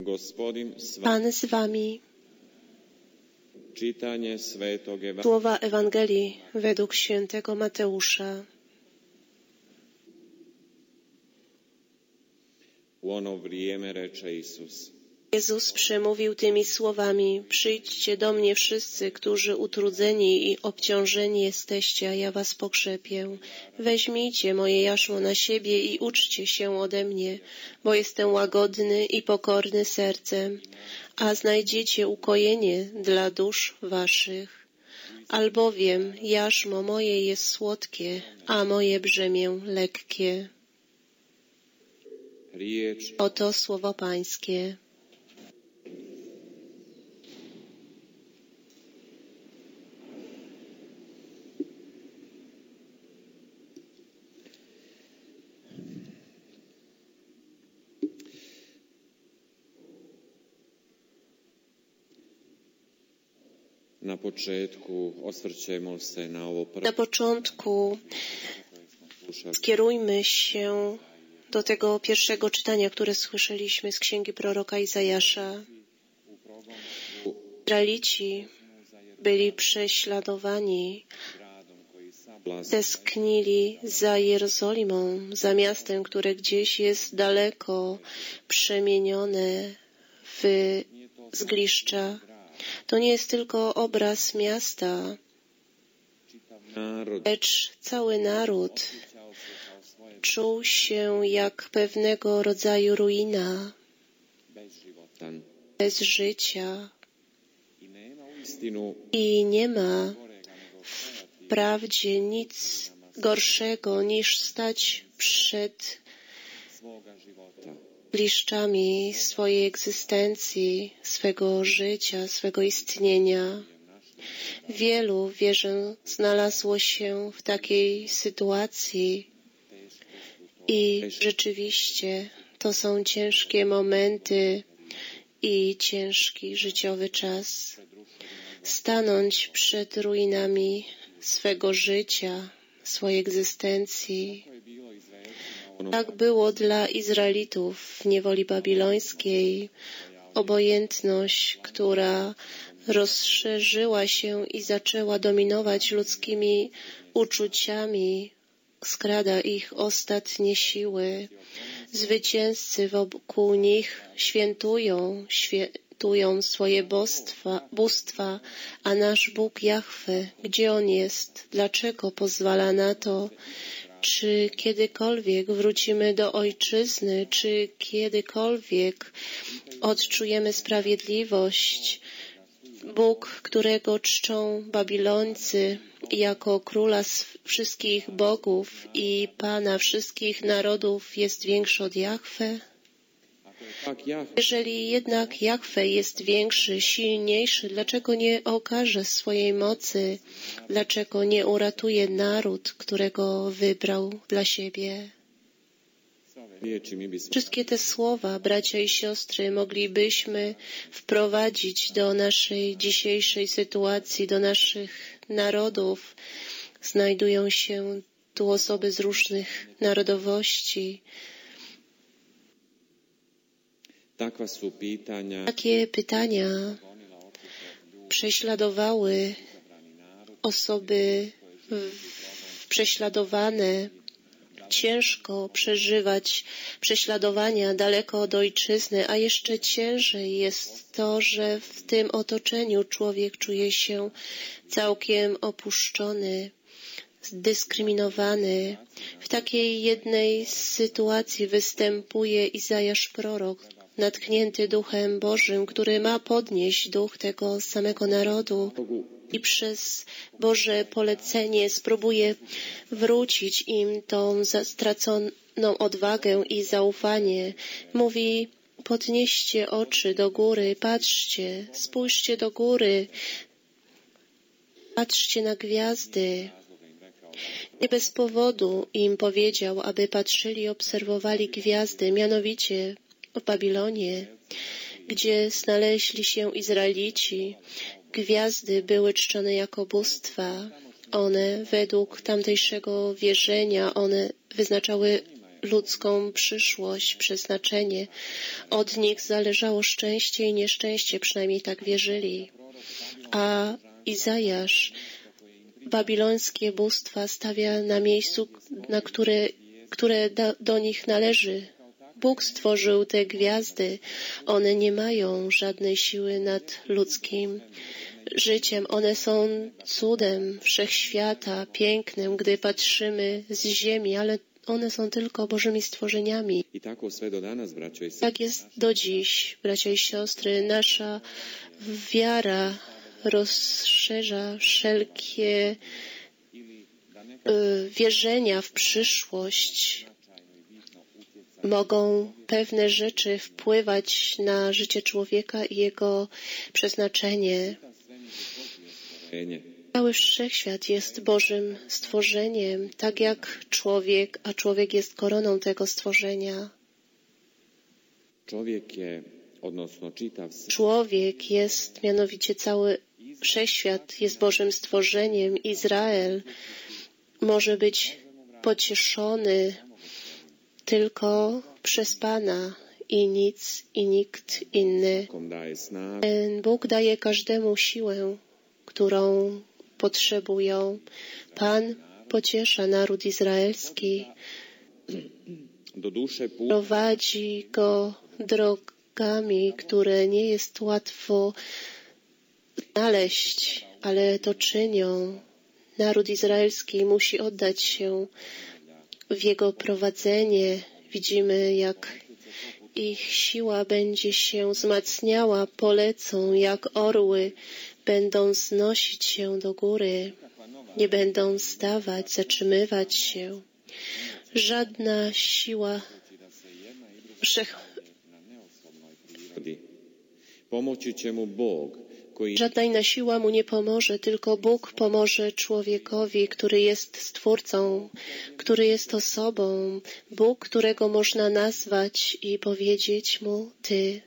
Pan z wami. Słowa Ewangelii według świętego Mateusza. Jezus przemówił tymi słowami: przyjdźcie do mnie wszyscy, którzy utrudzeni i obciążeni jesteście, a ja was pokrzepię. Weźmijcie moje jarzmo na siebie i uczcie się ode mnie, bo jestem łagodny i pokorny sercem, a znajdziecie ukojenie dla dusz waszych. Albowiem jarzmo moje jest słodkie, a moje brzemię lekkie. Oto słowo Pańskie. Na początku skierujmy się do tego pierwszego czytania, które słyszeliśmy z księgi proroka Izajasza. Izraelici byli prześladowani, tęsknili za Jerozolimą, za miastem, które gdzieś jest daleko, przemienione w zgliszcza. To nie jest tylko obraz miasta, lecz cały naród czuł się jak pewnego rodzaju ruina, bez życia. I nie ma wprawdzie nic gorszego niż stać przed bliszczami swojej egzystencji, swego życia, swego istnienia. Wielu, wierzę, znalazło się w takiej sytuacji i rzeczywiście to są ciężkie momenty i ciężki życiowy czas. Stanąć przed ruinami swego życia, swojej egzystencji. Tak było dla Izraelitów w niewoli babilońskiej. Obojętność, która rozszerzyła się i zaczęła dominować ludzkimi uczuciami, skrada ich ostatnie siły. Zwycięzcy wokół nich świętują swoje bóstwa, a nasz Bóg Jahwe, gdzie On jest? Dlaczego pozwala na to? Czy kiedykolwiek wrócimy do Ojczyzny? Czy kiedykolwiek odczujemy sprawiedliwość? Bóg, którego czczą Babilońcy jako króla wszystkich bogów i Pana wszystkich narodów, jest większy od Jahwe? Jeżeli jednak Jahwe jest większy, silniejszy, dlaczego nie okaże swojej mocy? Dlaczego nie uratuje naród, którego wybrał dla siebie? Wszystkie te słowa, bracia i siostry, moglibyśmy wprowadzić do naszej dzisiejszej sytuacji, do naszych narodów. Znajdują się tu osoby z różnych narodowości. Takie pytania prześladowały osoby prześladowane. Ciężko przeżywać prześladowania daleko od ojczyzny, a jeszcze ciężej jest to, że w tym otoczeniu człowiek czuje się całkiem opuszczony, zdyskryminowany. W takiej jednej sytuacji występuje Izajasz prorok, natchnięty Duchem Bożym, który ma podnieść duch tego samego narodu i przez Boże polecenie spróbuje wrócić im tą straconą odwagę i zaufanie. Mówi: podnieście oczy do góry, patrzcie, spójrzcie do góry, patrzcie na gwiazdy. Nie bez powodu im powiedział, aby patrzyli i obserwowali gwiazdy, mianowicie w Babilonie, gdzie znaleźli się Izraelici. Gwiazdy były czczone jako bóstwa. One według tamtejszego wierzenia, one wyznaczały ludzką przyszłość, przeznaczenie. Od nich zależało szczęście i nieszczęście, przynajmniej tak wierzyli. A Izajasz babilońskie bóstwa stawia na miejscu, które do nich należy. Bóg stworzył te gwiazdy. One nie mają żadnej siły nad ludzkim życiem. One są cudem wszechświata, pięknym, gdy patrzymy z ziemi, ale one są tylko Bożymi stworzeniami. Tak jest do dziś, bracia i siostry. Nasza wiara rozszerza wszelkie wierzenia w przyszłość. Mogą pewne rzeczy wpływać na życie człowieka i jego przeznaczenie. Cały wszechświat jest Bożym stworzeniem, tak jak człowiek, a człowiek jest koroną tego stworzenia. Człowiek jest, mianowicie cały wszechświat jest Bożym stworzeniem. Izrael może być pocieszony tylko przez Pana i nic i nikt inny. Bóg daje każdemu siłę, którą potrzebują. Pan pociesza naród izraelski, prowadzi go drogami, które nie jest łatwo znaleźć, ale to czynią. Naród izraelski musi oddać się w jego prowadzenie. Widzimy, jak ich siła będzie się wzmacniała, polecą jak orły, będą znosić się do góry, nie będą stawać, zatrzymywać się. Żadna siła Żadna inna siła mu nie pomoże, tylko Bóg pomoże człowiekowi, który jest Stwórcą, który jest osobą. Bóg, którego można nazwać i powiedzieć mu Ty.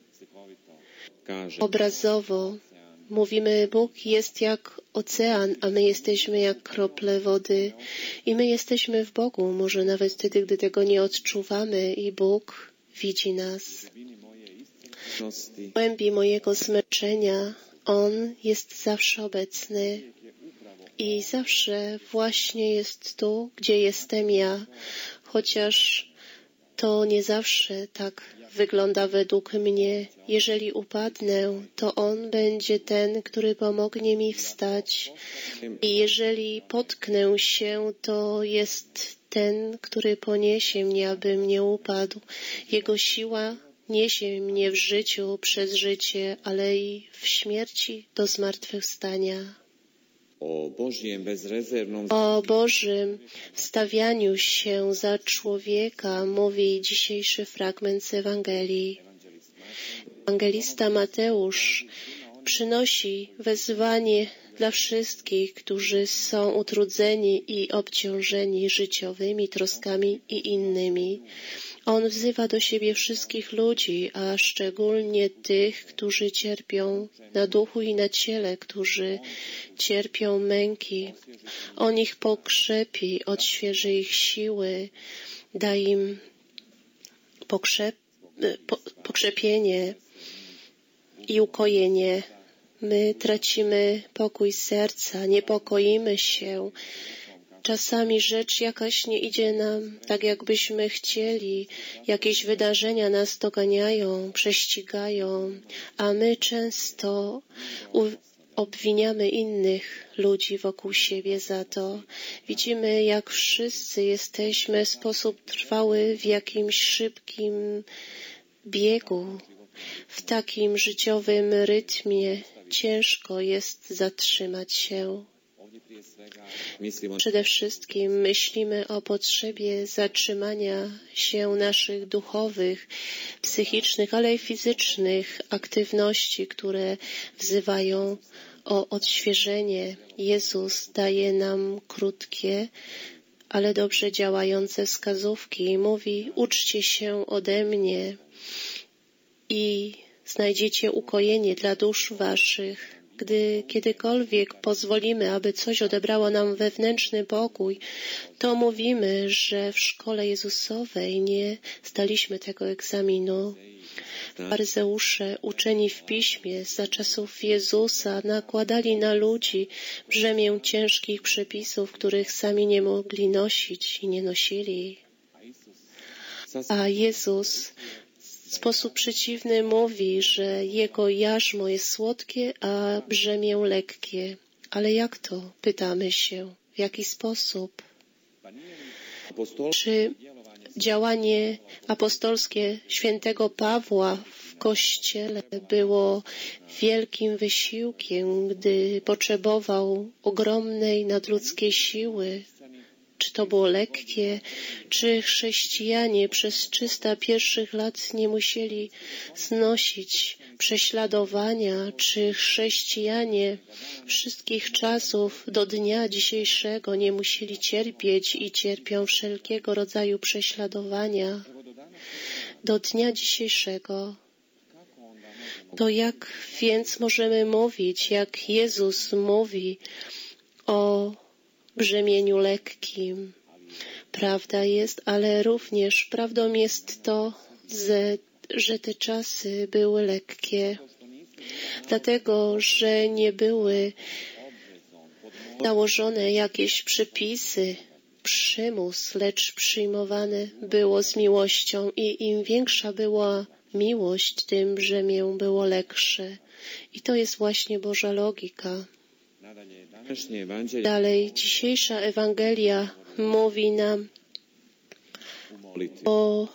Obrazowo mówimy, Bóg jest jak ocean, a my jesteśmy jak krople wody. I my jesteśmy w Bogu, może nawet wtedy, gdy tego nie odczuwamy i Bóg widzi nas. W głębi mojego zmęczenia On jest zawsze obecny i zawsze właśnie jest tu, gdzie jestem ja, chociaż to nie zawsze tak wygląda według mnie. Jeżeli upadnę, to On będzie ten, który pomognie mi wstać. I jeżeli potknę się, to jest ten, który poniesie mnie, abym nie upadł. Jego siła niesie mnie w życiu przez życie, ale i w śmierci do zmartwychwstania. O Bożym wstawianiu się za człowieka mówi dzisiejszy fragment z Ewangelii. Ewangelista Mateusz przynosi wezwanie dla wszystkich, którzy są utrudzeni i obciążeni życiowymi troskami i innymi. On wzywa do siebie wszystkich ludzi, a szczególnie tych, którzy cierpią na duchu i na ciele, którzy cierpią męki. On ich pokrzepi, odświeży ich siły, da im pokrzepienie i ukojenie. My tracimy pokój serca, niepokoimy się. Czasami rzecz jakaś nie idzie nam tak, jakbyśmy chcieli. Jakieś wydarzenia nas doganiają, prześcigają, a my często obwiniamy innych ludzi wokół siebie za to. Widzimy, jak wszyscy jesteśmy w sposób trwały w jakimś szybkim biegu. W takim życiowym rytmie ciężko jest zatrzymać się. Przede wszystkim myślimy o potrzebie zatrzymania się naszych duchowych, psychicznych, ale i fizycznych aktywności, które wzywają o odświeżenie. Jezus daje nam krótkie, ale dobrze działające wskazówki. Mówi, uczcie się ode mnie i znajdziecie ukojenie dla dusz waszych. Gdy kiedykolwiek pozwolimy, aby coś odebrało nam wewnętrzny pokój, to mówimy, że w szkole Jezusowej nie zdaliśmy tego egzaminu. Faryzeusze, uczeni w piśmie za czasów Jezusa, nakładali na ludzi brzemię ciężkich przepisów, których sami nie mogli nosić i nie nosili. A Jezus w sposób przeciwny mówi, że Jego jarzmo jest słodkie, a brzemię lekkie. Ale jak to? Pytamy się. W jaki sposób? Czy działanie apostolskie świętego Pawła w Kościele było wielkim wysiłkiem, gdy potrzebował ogromnej nadludzkiej siły? Czy to było lekkie? Czy chrześcijanie przez 300 pierwszych lat nie musieli znosić prześladowania? Czy chrześcijanie wszystkich czasów do dnia dzisiejszego nie musieli cierpieć i cierpią wszelkiego rodzaju prześladowania? Do dnia dzisiejszego. To jak więc możemy mówić, jak Jezus mówi o brzemieniu lekkim? Prawda jest, ale również prawdą jest to, że te czasy były lekkie, dlatego że nie były nałożone jakieś przepisy, przymus, lecz przyjmowane było z miłością i im większa była miłość, tym brzemię było leksze. I to jest właśnie Boża logika. Dalej, dzisiejsza Ewangelia mówi nam o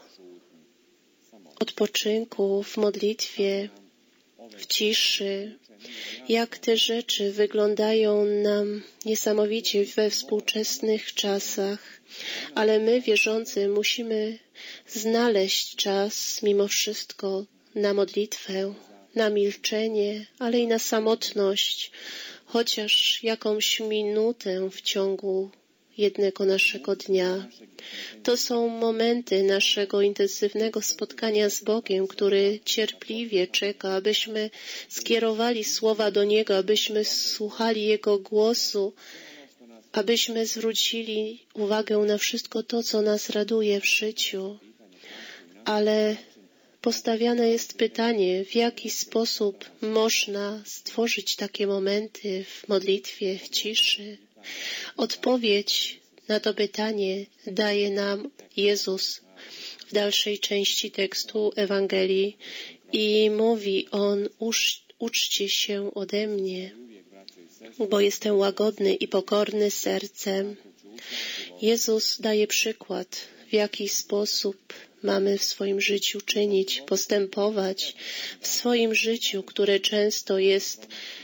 odpoczynku w modlitwie, w ciszy, jak te rzeczy wyglądają nam niesamowicie we współczesnych czasach, ale my, wierzący, musimy znaleźć czas mimo wszystko na modlitwę, na milczenie, ale i na samotność, chociaż jakąś minutę w ciągu jednego naszego dnia. To są momenty naszego intensywnego spotkania z Bogiem, który cierpliwie czeka, abyśmy skierowali słowa do Niego, abyśmy słuchali Jego głosu, abyśmy zwrócili uwagę na wszystko to, co nas raduje w życiu. Ale postawiane jest pytanie, w jaki sposób można stworzyć takie momenty w modlitwie, w ciszy. Odpowiedź na to pytanie daje nam Jezus w dalszej części tekstu Ewangelii i mówi On, uczcie się ode mnie, bo jestem łagodny i pokorny sercem. Jezus daje przykład, w jaki sposób mamy w swoim życiu czynić, postępować w swoim życiu, które często jest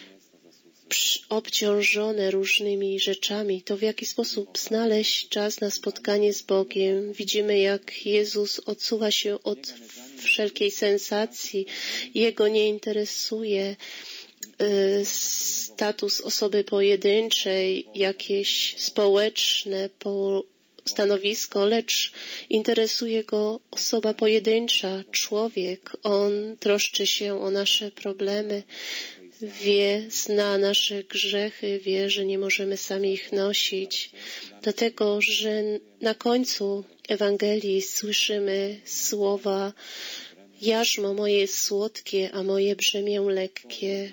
obciążone różnymi rzeczami, to w jaki sposób znaleźć czas na spotkanie z Bogiem. Widzimy, jak Jezus odsuwa się od wszelkiej sensacji. Jego nie interesuje status osoby pojedynczej, jakieś społeczne stanowisko, lecz interesuje go osoba pojedyncza, człowiek. On troszczy się o nasze problemy, zna nasze grzechy, wie, że nie możemy sami ich nosić. Dlatego, że na końcu Ewangelii słyszymy słowa: jarzmo moje jest słodkie, a moje brzemię lekkie.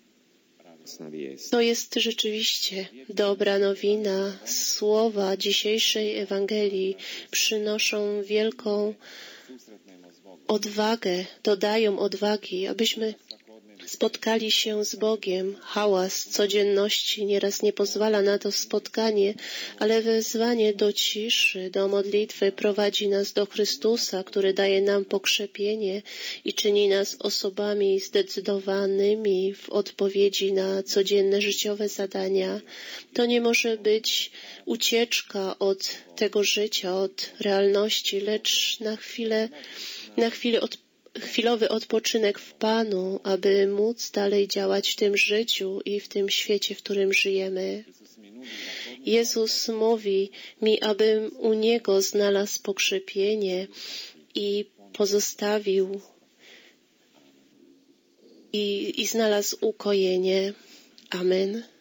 To jest rzeczywiście dobra nowina. Słowa dzisiejszej Ewangelii przynoszą wielką odwagę, dodają odwagi, abyśmy spotkali się z Bogiem. Hałas codzienności nieraz nie pozwala na to spotkanie, ale wezwanie do ciszy, do modlitwy prowadzi nas do Chrystusa, który daje nam pokrzepienie i czyni nas osobami zdecydowanymi w odpowiedzi na codzienne życiowe zadania. To nie może być ucieczka od tego życia, od realności, lecz na chwilę chwilowy odpoczynek w Panu, aby móc dalej działać w tym życiu i w tym świecie, w którym żyjemy. Jezus mówi mi, abym u Niego znalazł pokrzepienie i pozostawił i znalazł ukojenie. Amen.